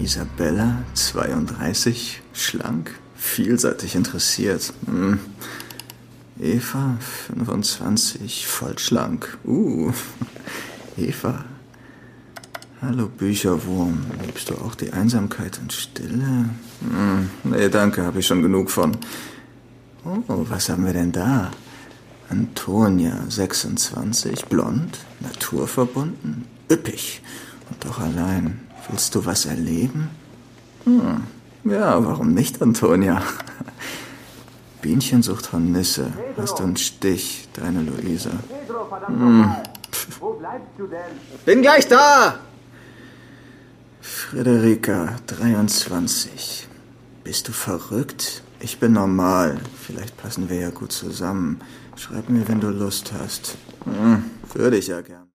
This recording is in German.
Isabella, 32, schlank, vielseitig interessiert. Eva, 25, voll schlank. Eva. Hallo Bücherwurm, liebst du auch die Einsamkeit und Stille? Nee, danke, habe ich schon genug von. Oh, was haben wir denn da? Antonia, 26, blond, naturverbunden, üppig und doch allein. Willst du was erleben? Ja, warum nicht, Antonia? Bienchen sucht Hornisse. Hast du einen Stich, deine Luisa? Wo bleibst du denn? Bin gleich da! Friederika, 23. Bist du verrückt? Ich bin normal. Vielleicht passen wir ja gut zusammen. Schreib mir, wenn du Lust hast. Würde ich ja gern.